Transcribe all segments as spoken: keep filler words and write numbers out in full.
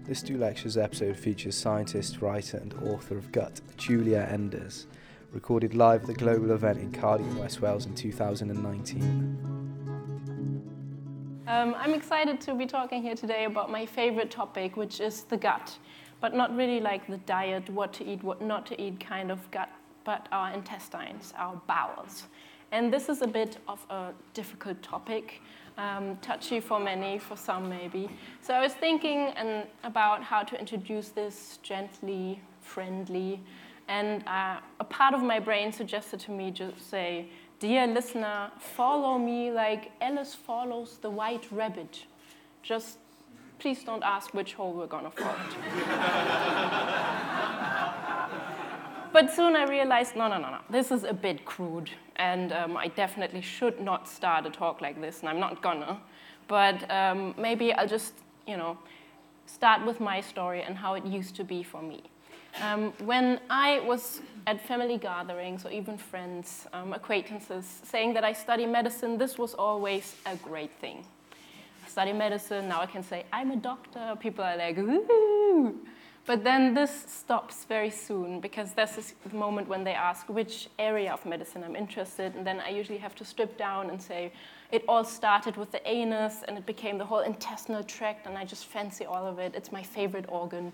This Do Lectures episode features scientist, writer and author of Gut, Julia Enders, recorded live at the global event in Cardiff, West Wales in two thousand nineteen. Um, I'm excited to be talking here today about my favorite topic, which is the gut. But not really like the diet, what to eat, what not to eat kind of gut, but our intestines, our bowels. And this is a bit of a difficult topic. Um, touchy for many, for some maybe. So I was thinking and about how to introduce this gently, friendly, and uh, a part of my brain suggested to me to say, dear listener, follow me like Alice follows the white rabbit. Just please don't ask which hole we're gonna follow to. But soon I realized, no, no, no, no, this is a bit crude, and um, I definitely should not start a talk like this, and I'm not gonna. But um, maybe I'll just, you know, start with my story and how it used to be for me. Um, when I was at family gatherings, or even friends, um, acquaintances, saying that I study medicine, this was always a great thing. I study medicine, now I can say, I'm a doctor. People are like, ooh. But then this stops very soon, because there's this moment when they ask which area of medicine I'm interested in, and then I usually have to strip down and say, it all started with the anus, and it became the whole intestinal tract, and I just fancy all of it. It's my favorite organ.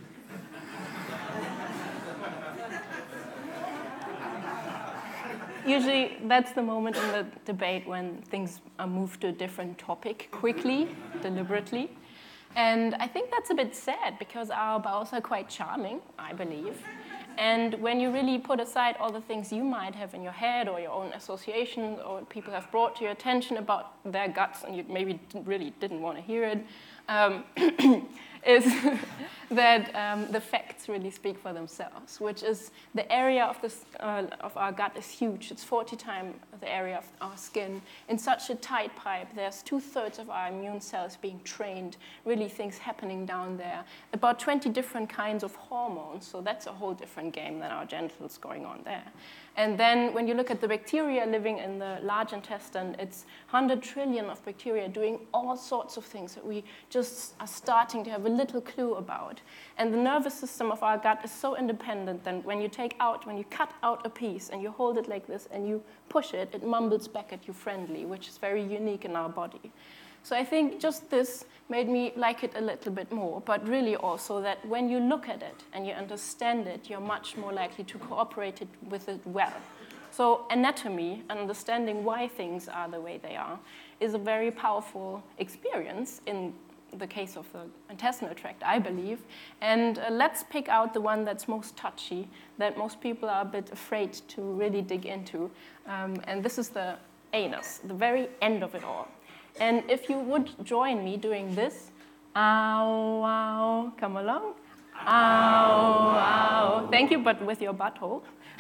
Usually, that's the moment in the debate when things are moved to a different topic quickly, deliberately. And I think that's a bit sad, because our bowels are quite charming, I believe. And when you really put aside all the things you might have in your head, or your own associations, or people have brought to your attention about their guts, and you maybe really didn't want to hear it, um, is that um, the facts really speak for themselves, which is the area of, this, uh, of our gut is huge. It's forty times the area of our skin. In such a tight pipe, there's two-thirds of our immune cells being trained, really things happening down there. About twenty different kinds of hormones, so that's a whole different game than our genitals going on there. And then when you look at the bacteria living in the large intestine, it's one hundred trillion of bacteria doing all sorts of things that we just are starting to have a little clue about. And the nervous system of our gut is so independent that when you take out, when you cut out a piece and you hold it like this and you push it, it mumbles back at you friendly, which is very unique in our body. So I think just this made me like it a little bit more, but really also that when you look at it and you understand it, you're much more likely to cooperate it with it well. So anatomy, and understanding why things are the way they are, is a very powerful experience in the case of the intestinal tract, I believe. And uh, let's pick out the one that's most touchy, that most people are a bit afraid to really dig into. Um, and this is the anus, the very end of it all. And if you would join me doing this, ow, ow, come along, ow, ow. Thank you, but with your butthole.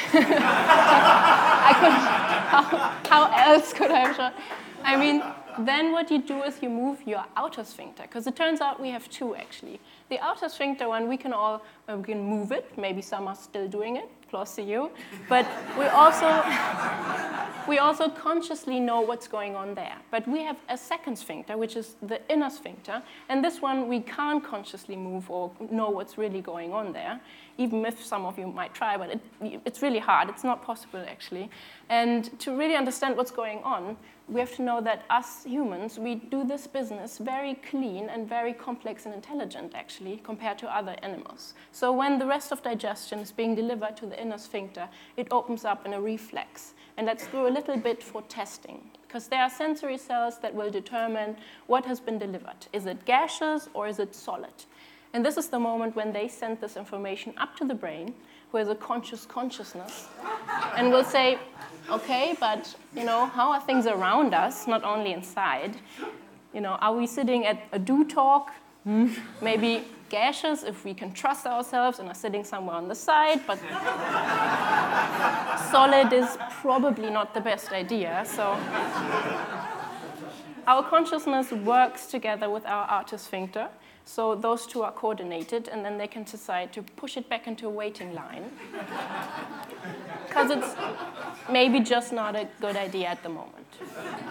I could, how, how else could I have shown? I mean, then what you do is you move your outer sphincter, because it turns out we have two, actually. The outer sphincter one, we can all uh, we can move it. Maybe some are still doing it, close to you. But we also, we also consciously know what's going on there. But we have a second sphincter, which is the inner sphincter. And this one, we can't consciously move or know what's really going on there, even if some of you might try, but it, it's really hard. It's not possible, actually. And to really understand what's going on, we have to know that us humans, we do this business very clean and very complex and intelligent, actually, compared to other animals. So when the rest of digestion is being delivered to the inner sphincter, it opens up in a reflex. And let's do a little bit for testing, because there are sensory cells that will determine what has been delivered. Is it gaseous or is it solid? And this is the moment when they send this information up to the brain, who has a conscious consciousness, and will say, okay, but you know, how are things around us, not only inside? You know, are we sitting at a do talk? Hmm. Maybe gaseous, if we can trust ourselves and are sitting somewhere on the side, but solid is probably not the best idea. So our consciousness works together with our outer sphincter. So those two are coordinated, and then they can decide to push it back into a waiting line. Because it's maybe just not a good idea at the moment.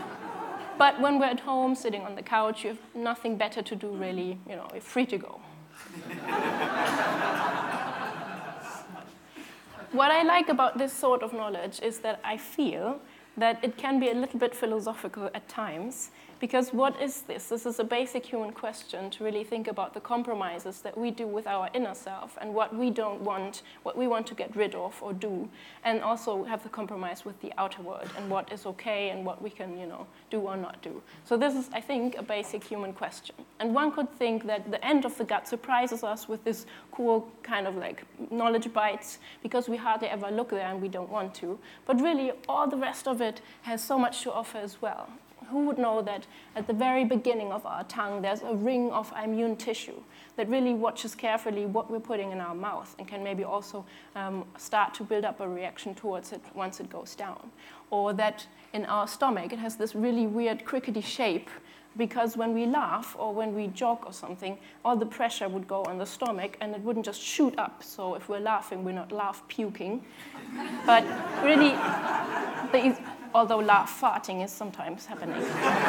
But when we're at home, sitting on the couch, you have nothing better to do, really. You know, you're free to go. What I like about this sort of knowledge is that I feel that it can be a little bit philosophical at times, because what is this? This is a basic human question to really think about the compromises that we do with our inner self and what we don't want, what we want to get rid of or do, and also have the compromise with the outer world and what is okay and what we can, you know, do or not do. So this is, I think, a basic human question. And one could think that the end of the gut surprises us with this cool kind of like knowledge bites, because we hardly ever look there and we don't want to. But really, all the rest of it has so much to offer as well. Who would know that at the very beginning of our tongue, there's a ring of immune tissue that really watches carefully what we're putting in our mouth and can maybe also um, start to build up a reaction towards it once it goes down. Or that in our stomach, it has this really weird crickety shape, because when we laugh or when we jog or something, all the pressure would go on the stomach and it wouldn't just shoot up. So if we're laughing, we're not laugh puking. But really, the, although laugh farting is sometimes happening.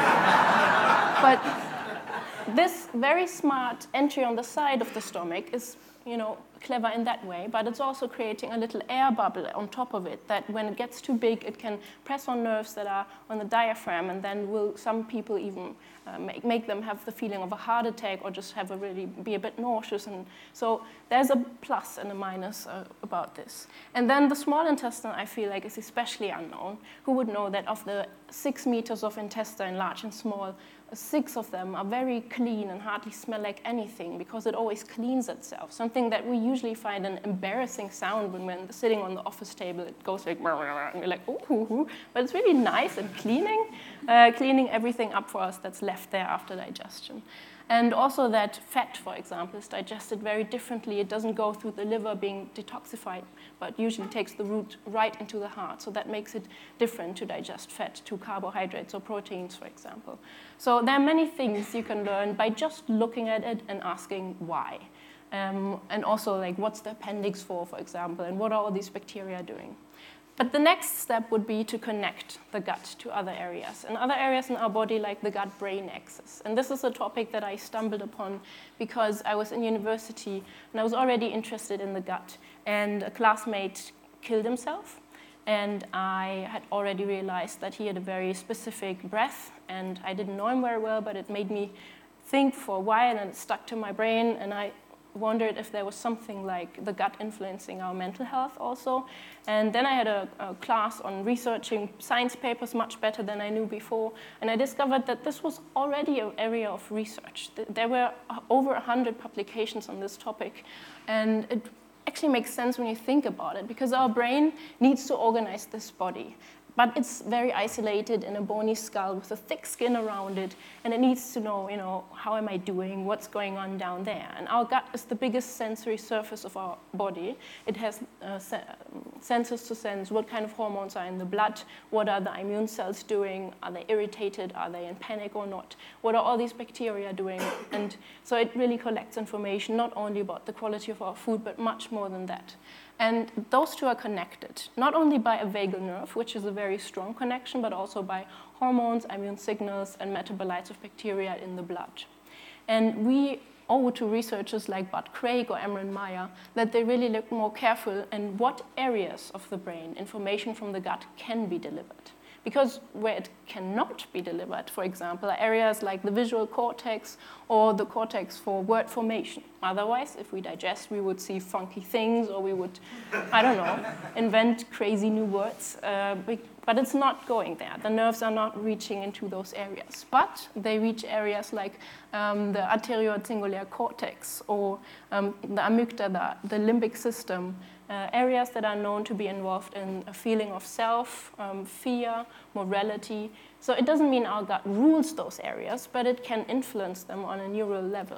But this very smart entry on the side of the stomach is, you know, clever in that way, but it's also creating a little air bubble on top of it that when it gets too big, it can press on nerves that are on the diaphragm, and then will some people even uh, make, make them have the feeling of a heart attack or just have a really be a bit nauseous. And so there's a plus and a minus uh, about this. And then the small intestine, I feel like, is especially unknown. Who would know that of the six meters of intestine, large and small, six of them are very clean and hardly smell like anything, because it always cleans itself. Something that we usually find an embarrassing sound when we're sitting on the office table. It goes like, and we're like, ooh, ooh, ooh. But it's really nice and cleaning, uh, cleaning everything up for us that's left there after digestion. And also that fat, for example, is digested very differently. It doesn't go through the liver being detoxified, but usually takes the route right into the heart. So that makes it different to digest fat to carbohydrates or proteins, for example. So there are many things you can learn by just looking at it and asking why. Um, and also, like, what's the appendix for, for example, and what are all these bacteria doing? But the next step would be to connect the gut to other areas, and other areas in our body, like the gut-brain axis. And this is a topic that I stumbled upon because I was in university and I was already interested in the gut. And a classmate killed himself, and I had already realized that he had a very specific breath, and I didn't know him very well, but it made me think for a while, and it stuck to my brain, and I wondered if there was something like the gut influencing our mental health also. And then I had a, a class on researching science papers much better than I knew before, and I discovered that this was already an area of research. There were over one hundred publications on this topic, and it actually makes sense when you think about it, because our brain needs to organize this body. But it's very isolated in a bony skull with a thick skin around it, and it needs to know, you know, how am I doing, what's going on down there. And our gut is the biggest sensory surface of our body. It has uh, se- sensors to sense what kind of hormones are in the blood, what are the immune cells doing, are they irritated, are they in panic or not, what are all these bacteria doing. And so it really collects information not only about the quality of our food, but much more than that. And those two are connected, not only by a vagal nerve, which is a very strong connection, but also by hormones, immune signals, and metabolites of bacteria in the blood. And we owe to researchers like Bud Craig or Amron Meyer that they really look more careful in what areas of the brain information from the gut can be delivered. Because where it cannot be delivered, for example, are areas like the visual cortex or the cortex for word formation. Otherwise, if we digest, we would see funky things, or we would, I don't know, invent crazy new words. Uh, but it's not going there. The nerves are not reaching into those areas. But they reach areas like um, the anterior cingulate cortex or um, the amygdala, the limbic system, Uh, areas that are known to be involved in a feeling of self, um, fear, morality. So it doesn't mean our gut rules those areas, but it can influence them on a neural level.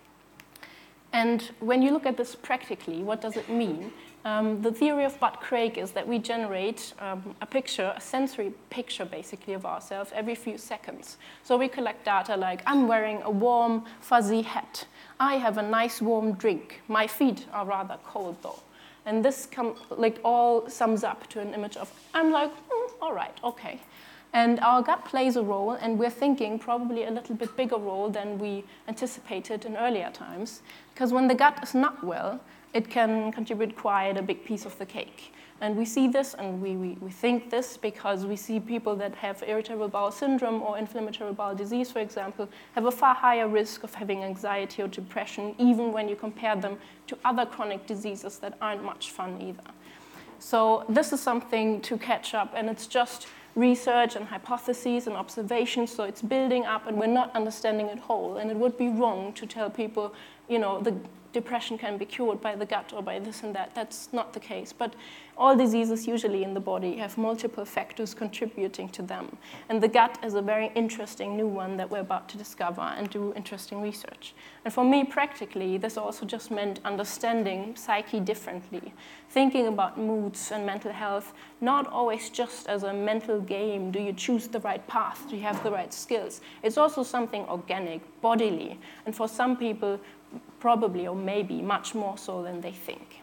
And when you look at this practically, what does it mean? Um, the theory of Bud Craig is that we generate um, a picture, a sensory picture basically of ourselves every few seconds. So we collect data like, I'm wearing a warm, fuzzy hat. I have a nice warm drink. My feet are rather cold though. And this come, like all sums up to an image of, I'm like, mm, all right, okay. And our gut plays a role, and we're thinking probably a little bit bigger role than we anticipated in earlier times. Because when the gut is not well, it can contribute quite a big piece of the cake. And we see this, and we, we, we think this because we see people that have irritable bowel syndrome or inflammatory bowel disease, for example, have a far higher risk of having anxiety or depression, even when you compare them to other chronic diseases that aren't much fun either. So this is something to catch up, and it's just research and hypotheses and observations, so it's building up, and we're not understanding it whole. And it would be wrong to tell people, you know, the depression can be cured by the gut or by this and that. That's not the case. But all diseases usually in the body have multiple factors contributing to them. And the gut is a very interesting new one that we're about to discover and do interesting research. And for me, practically, this also just meant understanding psyche differently, thinking about moods and mental health, not always just as a mental game. Do you choose the right path? Do you have the right skills? It's also something organic, bodily. And for some people, probably or maybe much more so than they think.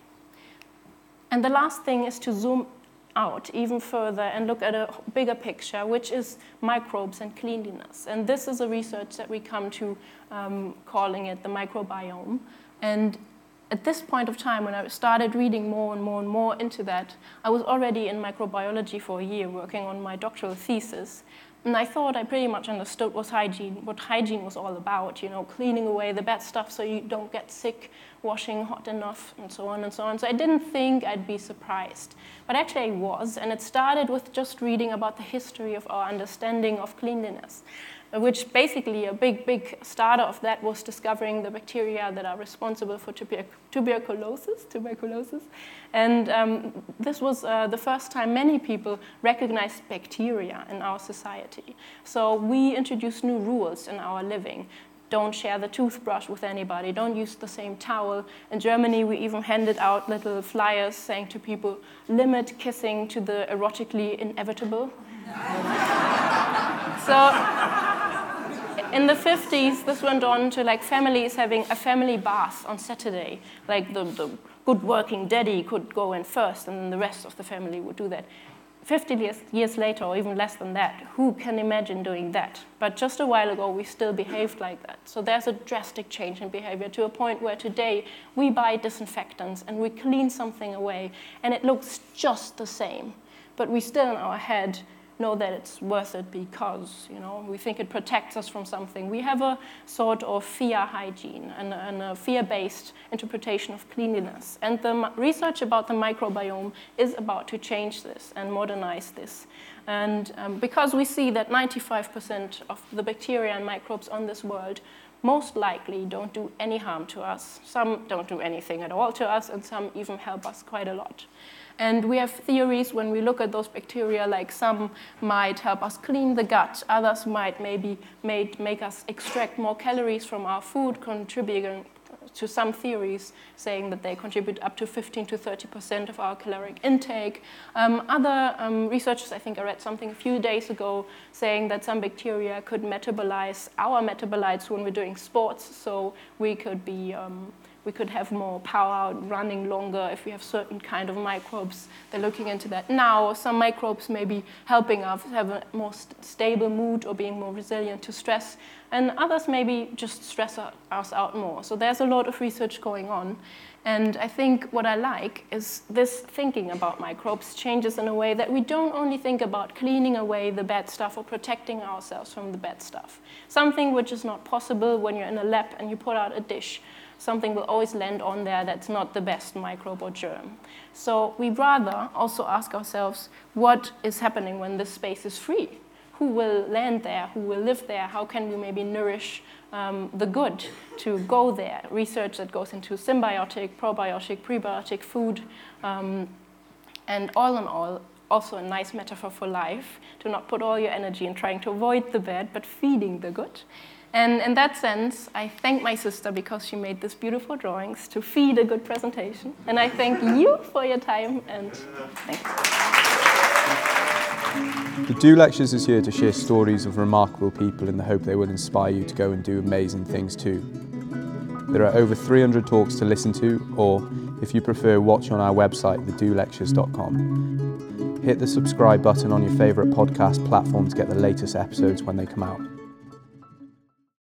And the last thing is to zoom out even further and look at a bigger picture, which is microbes and cleanliness. And this is a research that we come to um, calling it the microbiome. And at this point of time, when I started reading more and more and more into that, I was already in microbiology for a year working on my doctoral thesis. And I thought I pretty much understood what hygiene, what hygiene was all about, you know, cleaning away the bad stuff so you don't get sick, washing hot enough, and so on and so on. So I didn't think I'd be surprised. But actually I was, and it started with just reading about the history of our understanding of cleanliness, which basically a big, big starter of that was discovering the bacteria that are responsible for tuber tuberculosis, tuberculosis. And um, this was uh, the first time many people recognized bacteria in our society. So we introduced new rules in our living. Don't share the toothbrush with anybody. Don't use the same towel. In Germany, we even handed out little flyers saying to people, limit kissing to the erotically inevitable. So in the fifties, this went on to like families having a family bath on Saturday. Like the, the good working daddy could go in first, and then the rest of the family would do that. fifty years, years later, or even less than that, who can imagine doing that? But just a while ago, we still behaved like that. So there's a drastic change in behavior to a point where today we buy disinfectants and we clean something away, and it looks just the same. But we still in our head know that it's worth it because, you know, we think it protects us from something. We have a sort of fear hygiene and, and a fear-based interpretation of cleanliness. And the research about the microbiome is about to change this and modernize this. And um, because we see that ninety-five percent of the bacteria and microbes on this world most likely don't do any harm to us. Some don't do anything at all to us, and some even help us quite a lot. And we have theories when we look at those bacteria, like some might help us clean the gut, others might maybe made, make us extract more calories from our food, contributing to some theories saying that they contribute up to fifteen to thirty percent of our caloric intake. Um, other um, researchers, I think I read something a few days ago, saying that some bacteria could metabolize our metabolites when we're doing sports, so we could be um, we could have more power, running longer if we have certain kind of microbes. They're looking into that now. Some microbes may be helping us have a more st stable mood or being more resilient to stress, and others maybe just stress us out more. So there's a lot of research going on. And I think what I like is this thinking about microbes changes in a way that we don't only think about cleaning away the bad stuff or protecting ourselves from the bad stuff. Something which is not possible when you're in a lab and you put out a dish. Something will always land on there that's not the best microbe or germ. So we rather also ask ourselves, what is happening when this space is free? Who will land there? Who will live there? How can we maybe nourish um, the good to go there? Research that goes into symbiotic, probiotic, prebiotic food. Um, and all in all, also a nice metaphor for life, to not put all your energy in trying to avoid the bad, but feeding the good. And in that sense, I thank my sister because she made these beautiful drawings to feed a good presentation. And I thank you for your time, and thanks. The Do Lectures is here to share stories of remarkable people in the hope they will inspire you to go and do amazing things too. There are over three hundred talks to listen to, or if you prefer, watch on our website, the do lectures dot com. Hit the subscribe button on your favourite podcast platform to get the latest episodes when they come out.